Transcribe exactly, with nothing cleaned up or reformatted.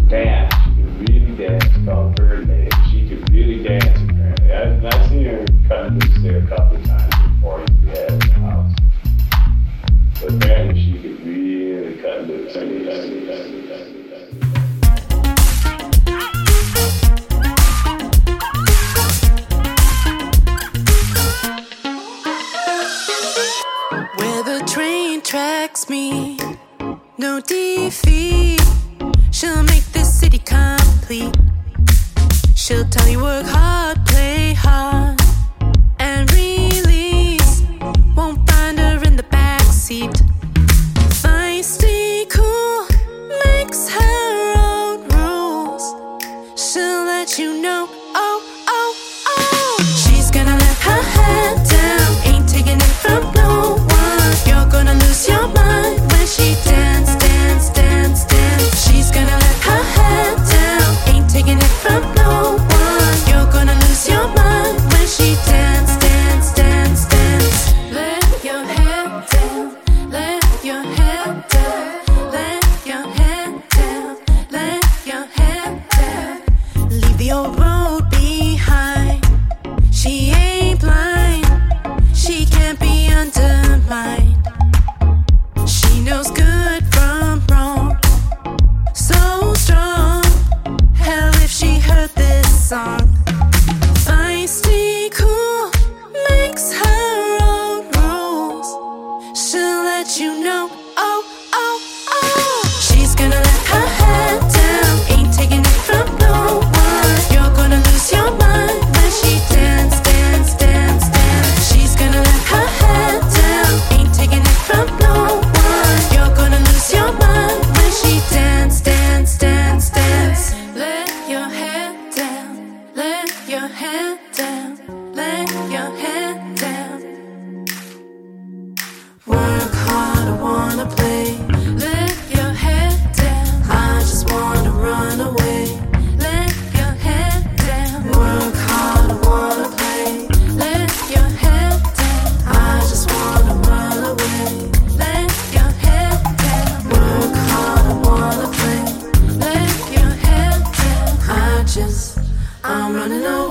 dance. She could really dance. Called Bird Lady. She could really dance, apparently. I, I've seen her cutting loose there a couple of times before we had in the house. But apparently she could really cut loose. Where the train tracks me, no defeat. She'll make this city complete. She'll tell you work hard, play hard, and release. Won't find her in the backseat. Feisty, cool, makes her own rules. She'll let you know, oh, oh, oh. She's gonna let her head down, ain't taking it from no one. You're gonna lose your mind when she dance, dance, dance, dance. She's gonna let her head down, ain't taking it from no one. You're gonna lose your mind when she dance, dance, dance, dance. Let your head down, let your head down, let your head down, let your head down. Leave the old road behind. She ain't blind, she can't be undermined. She knows good from wrong, so strong. Hell if she heard this song. Feisty, cool, makes her own rules. She'll let you know, oh, oh, oh. She's gonna let her head down, ain't taking it from no one. You're gonna lose your mind when she dance, dance, dance, dance. She's gonna let her head down, ain't taking it from no one. You're gonna lose your mind when she dance, dance, dance, dance. Let your head down, let your head down, let your head down. Work hard, I wanna play. Let your head down, I just wanna run away. Let your head down. Work hard, I wanna play. Let your head down, I just wanna run away. Let your head down. Work hard, I wanna play. Let your head down, I just, I'm running away.